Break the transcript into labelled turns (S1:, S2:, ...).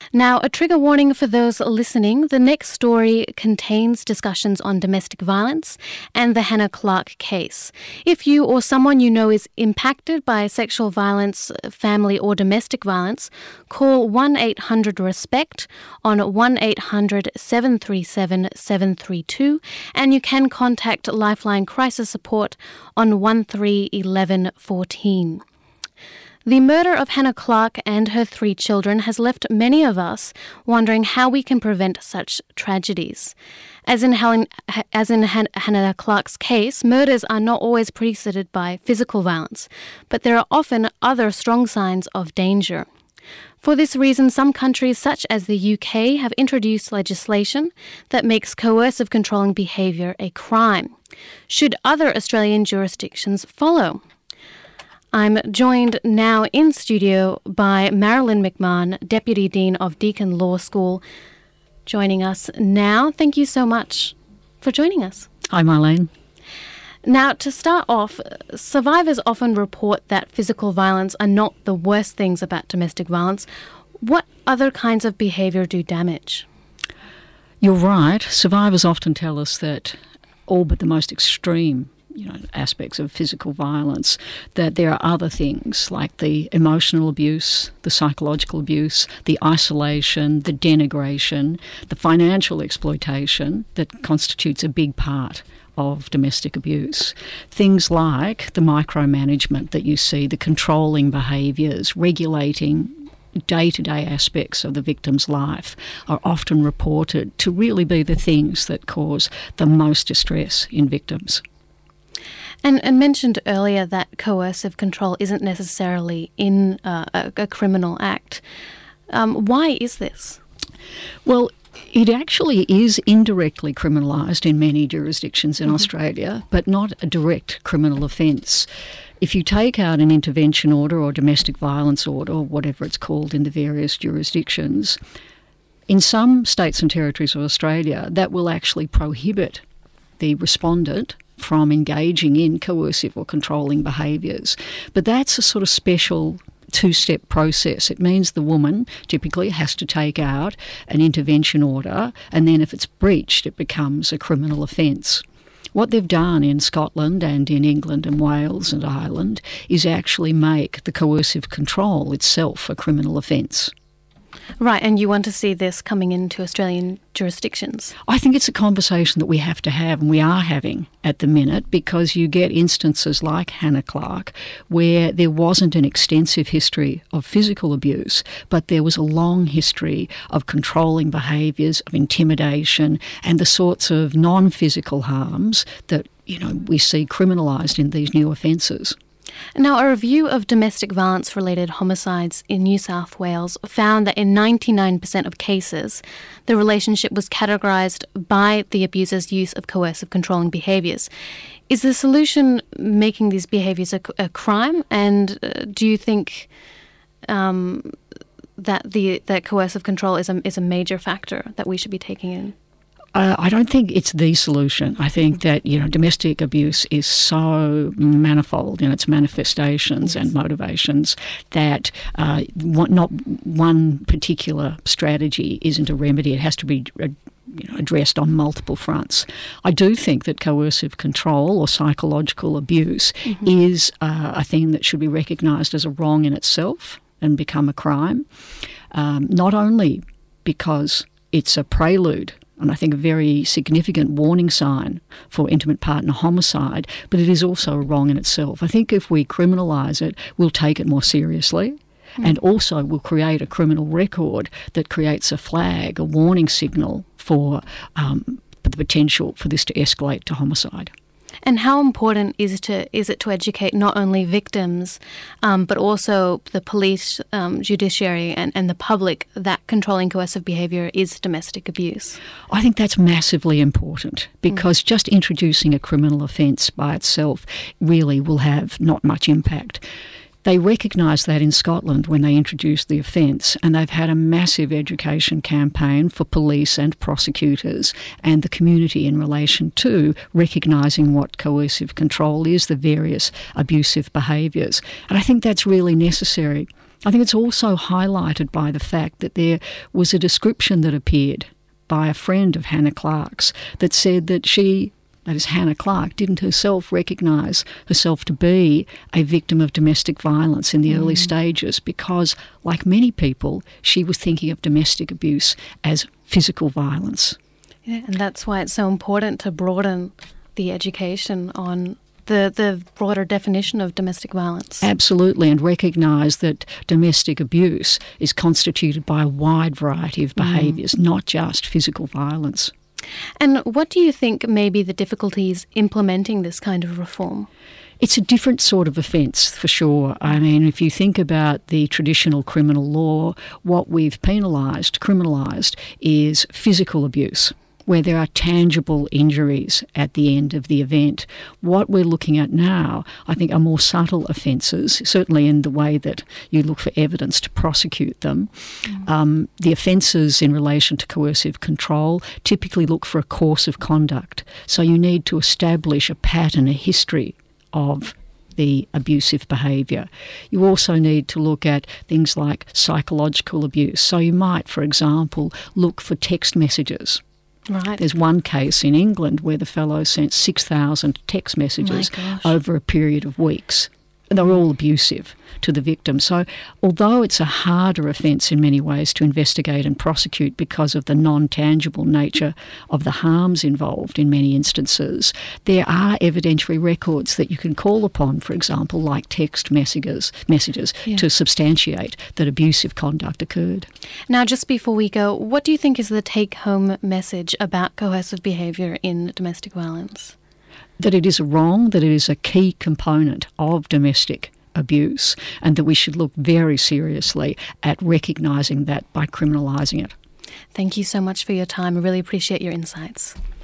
S1: Now, a trigger warning for those listening. The next story contains discussions on domestic violence and the Hannah Clarke case. If you or someone you know is impacted by sexual violence, family or domestic violence, call 1-800-RESPECT on 1-800-737-732, and you can contact Lifeline Crisis Support on 131114. The murder of Hannah Clarke and her 3 children has left many of us wondering how we can prevent such tragedies. As in Hannah Clarke's case, murders are not always preceded by physical violence, but there are often other strong signs of danger. For this reason, some countries such as the UK have introduced legislation that makes coercive controlling behaviour a crime. Should other Australian jurisdictions follow? I'm joined now in studio by Marilyn McMahon, Deputy Dean of Deakin Law School, joining us now. Thank you so much for joining us.
S2: Hi, Marlene.
S1: Now, to start off, survivors often report that physical violence are not the worst things about domestic violence. What other kinds of behaviour do damage?
S2: You're right. Survivors often tell us that all but the most extreme aspects of physical violence, that there are other things like the emotional abuse, the psychological abuse, the isolation, the denigration, the financial exploitation that constitutes a big part of domestic abuse. Things like the micromanagement that you see, the controlling behaviours, regulating day-to-day aspects of the victim's life are often reported to really be the things that cause the most distress in victims.
S1: And mentioned earlier that coercive control isn't necessarily in a criminal act. Why is this?
S2: Well, it actually is indirectly criminalised in many jurisdictions in Australia, but not a direct criminal offence. If you take out an intervention order or domestic violence order, or whatever it's called in the various jurisdictions, in some states and territories of Australia, that will actually prohibit the respondent from engaging in coercive or controlling behaviours. But that's a sort of special two-step process. It means the woman typically has to take out an intervention order, and then if it's breached, it becomes a criminal offence. What they've done in Scotland and in England and Wales and Ireland is actually make the coercive control itself a criminal offence.
S1: Right, and you want to see this coming into Australian jurisdictions?
S2: I think it's a conversation that we have to have, and we are having at the minute, because you get instances like Hannah Clarke where there wasn't an extensive history of physical abuse, but there was a long history of controlling behaviours, of intimidation, and the sorts of non-physical harms that, we see criminalised in these new offences.
S1: Now, a review of domestic violence-related homicides in New South Wales found that in 99% of cases, the relationship was categorised by the abuser's use of coercive controlling behaviours. Is the solution making these behaviours a crime? And do you think that coercive control is a major factor that we should be taking in?
S2: I don't think it's the solution. I think that, domestic abuse is so manifold in its manifestations and motivations that not one particular strategy isn't a remedy. It has to be addressed on multiple fronts. I do think that coercive control or psychological abuse is a thing that should be recognised as a wrong in itself and become a crime, not only because it's a prelude and I think a very significant warning sign for intimate partner homicide, but it is also a wrong in itself. I think if we criminalise it, we'll take it more seriously, and also we'll create a criminal record that creates a flag, a warning signal for the potential for this to escalate to homicide.
S1: And how important is it to educate not only victims, but also the police, judiciary and the public that controlling coercive behaviour is domestic abuse?
S2: I think that's massively important because just introducing a criminal offence by itself really will have not much impact. They recognised that in Scotland when they introduced the offence, and they've had a massive education campaign for police and prosecutors and the community in relation to recognising what coercive control is, the various abusive behaviours. And I think that's really necessary I think it's also highlighted by the fact that there was a description that appeared by a friend of Hannah Clark's that said that she, that is Hannah Clark, didn't herself recognise herself to be a victim of domestic violence in the early stages because, like many people, she was thinking of domestic abuse as physical violence.
S1: Yeah, and that's why it's so important to broaden the education on the broader definition of domestic violence.
S2: Absolutely, and recognise that domestic abuse is constituted by a wide variety of behaviours, not just physical violence.
S1: And what do you think may be the difficulties implementing this kind of reform?
S2: It's a different sort of offence, for sure. I mean, if you think about the traditional criminal law, what we've criminalised, is physical abuse, where there are tangible injuries at the end of the event. What we're looking at now, I think, are more subtle offences, certainly in the way that you look for evidence to prosecute them. The offences in relation to coercive control typically look for a course of conduct. So you need to establish a pattern, a history of the abusive behaviour. You also need to look at things like psychological abuse. So you might, for example, look for text messages.
S1: Right.
S2: There's one case in England where the fellow sent 6,000 text messages over a period of weeks. They're all abusive to the victim. So although it's a harder offence in many ways to investigate and prosecute because of the non-tangible nature of the harms involved in many instances, there are evidentiary records that you can call upon, for example, like text messages to substantiate that abusive conduct occurred.
S1: Now, just before we go, what do you think is the take-home message about coercive behaviour in domestic violence?
S2: That it is wrong, that it is a key component of domestic abuse, and that we should look very seriously at recognising that by criminalising it.
S1: Thank you so much for your time. I really appreciate your insights.